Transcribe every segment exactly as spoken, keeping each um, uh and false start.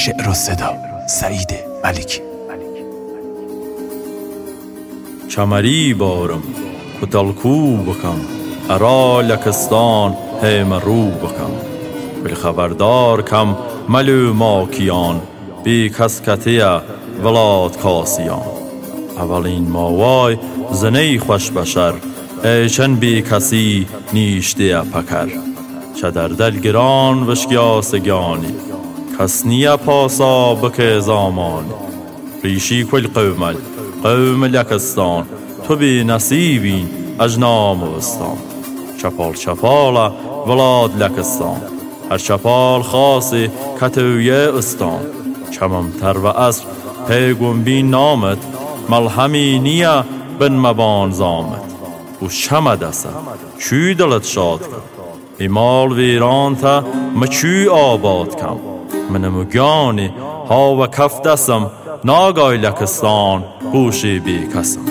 شعر و صدا سعید ملکی. چمری بارم و دلکو بکم، ارا لکستان هم رو بکم. بل خبردار کم ملو ماکیان، بی کس کتیه ولاد کاسیان. اولین ماوای زنی خوش بشر، ایچن بی کسی نیشته پکر. چه در دل گران وشکیاسگانی، کس نیا پاسا بک زامانی. ریشی کل قومل قوم لکستان، تو بی نصیبین اجنام وستان. چپال چپالا ولاد لکستان، هر چپال خاصی کتویه استان. چممتر و اصر پیگم بین نامت، ملهمی نیا بن مبان زامت. و شمه دسته چی دلت شاد کن، ایمال ویران تا مچی آباد کم. من مگانی ها و کف دستم، ناگای لکستان بوشی بی کسم.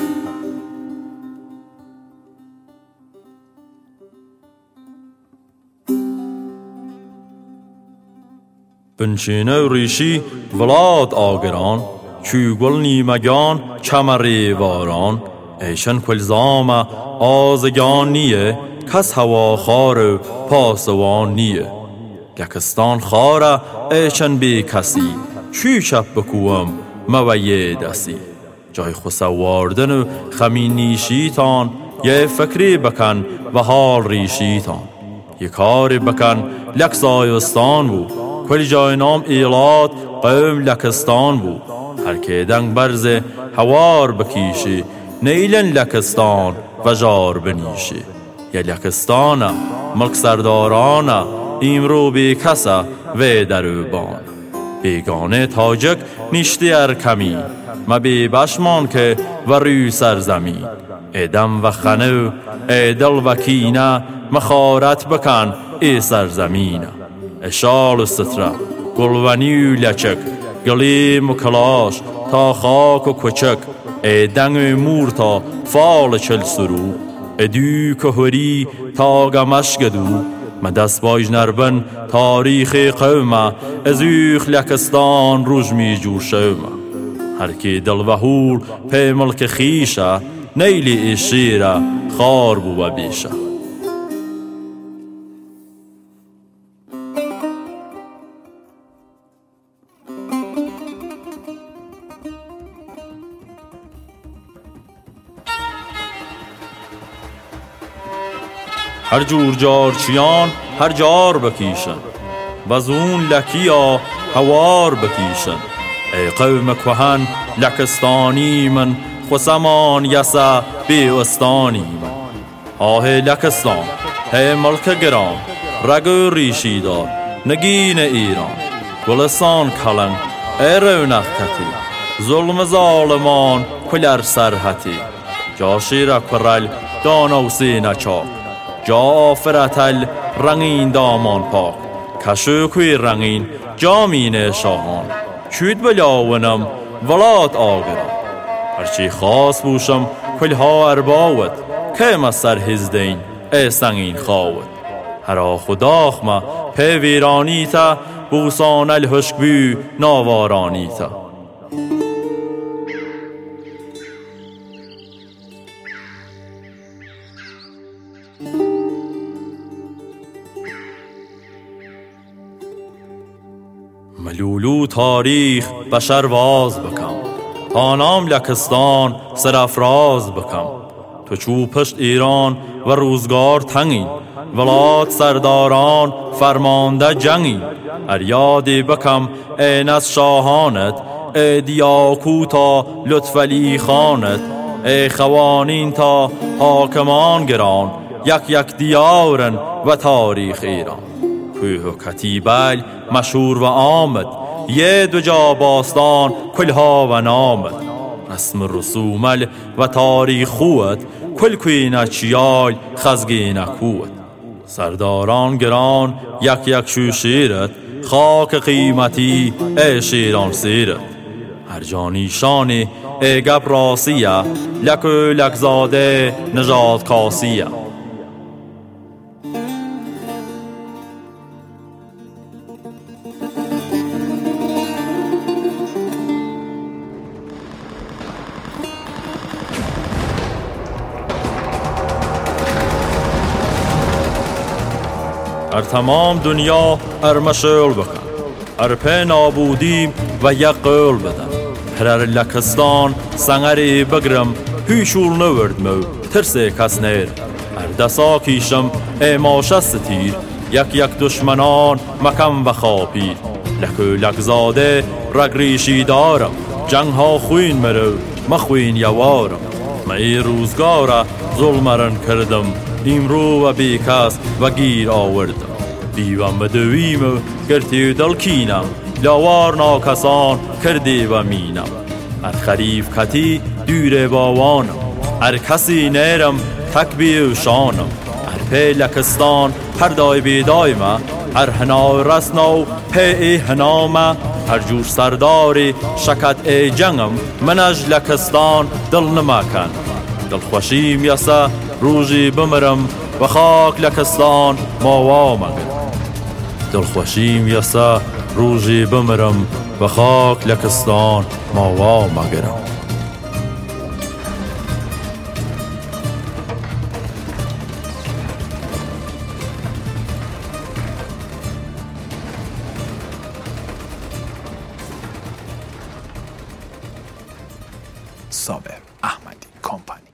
بنشینه ریشی ولاد آگران، چی گل نیمگان چمری واران. ایشن کل زام آزگان نیه، کس هوا خار پاسوان نیه. لکستان خاره ایشن بی کسی، چی شب بکوم مویه دسی. جای خسواردن و خمینی شیطان، یه فکری بکن و حال ریشیتان. یه کاری بکن لکسایستان بود، کل جای نام ایلاد قوم لکستان بود. هر که دنگ برز هوار بکیشی، نیلن لکستان و جار بنیشی. یا لکستانا ملک سردارانا، ایمرو بی کسا و دروبان. بیگانه تاجک نیشتی ارکمی، ما بی بشمان که و روی سرزمین. ایدم و خنو ایدل و کینه، مخارت بکن ای سرزمینه. اشال و ستره گلونی و لچک، گلیم و کلاش تا خاک و کچک. ای دنگ و مور تا فال چل سرو، ای دو کهوری تا گمشگدو. من دست باج نربن تاریخ قومه، ازوخ لکستان روش می جور شومه. هر کی دل و هول پی ملک خیشه، نیلی ای شیره خار بو و بیشه. هر جور جارچیان هر جار بکیشن، وزون لکیا هوار بکیشن. ای قوم کهن لکستانی من، خسمان یسا بی استانی من. آه لکستان ای ملک گران، رگ ریشی دار نگین ایران. گلستان کلنگ ای رونق کتی، ظلم ظالمان کلر سرحتی. جا شیر کرل دانا و سینه چاک، جا آفرتل رنگین دامان پاک. کشو کوی رنگین جامین شاهان، چود بلاونم ولاد آگران. هرچی خاص بوشم کلها ارباوت، که ما سر هزدین ای سنگین خواوت. هرا خداخ ما پی ویرانی تا، بوسان الهشک بی ناوارانی تا. ملولو تاریخ بشر واز بکم، تا نام لکستان سرافراز بکم. تو چو پشت ایران و روزگار تنگین، ولاد سرداران فرمانده جنگین. هر یادی بکم این از شاهانت، ای دیاکو تا لطف علی خانت. ای خوانین تا حاکمان گران، یک یک دیارن و تاریخ ایران. کوه و کتیبل مشهور و آمد، یه دو جا باستان کلها و نامد. رسم رسومل و تاریخ خوت، کل کوی چیال خزگین کوت. سرداران گران یک یک شوشیرت، خاک قیمتی ای شیران سیرت. هر جانیشانی ای گب راسیه، لک و لکزاده نجات کاسیه. ار تمام دنیا ارمشل بکن، ار په نابودیم و یک قول بدن. هرر لکستان سنگری بگرم هیشول نورد مو ترسه کس نیر. هر دسا کیشم ایماشست تیر، یک یک دشمنان مکم و خاپیر. لکو لک زاده رگریشی دارم، جنگ ها خوین مرو مخوین یوارم. می روزگاره ظلمرن کردم، امرو و بیکس و گیر آوردم. بیوم بدویم و گرتی دل کینم، لاوار ناکسان کردی و مینم. هر خریف کتی دور باوانم، هر کسی نیرم تکبی و شانم. هر پی لکستان هر دای بیدای ما، هر هنا رسنو پی هنا ما. هر جور سرداری شکت ای جنگم، منج لکستان دل نمکن. دل خوشیم یسا روزی بمرم و خاک لکستان ماوا مگرم. دل خوشیم یسا روزی بمرم و خاک لکستان ماوا مگرم. صابر احمدی کمپانی.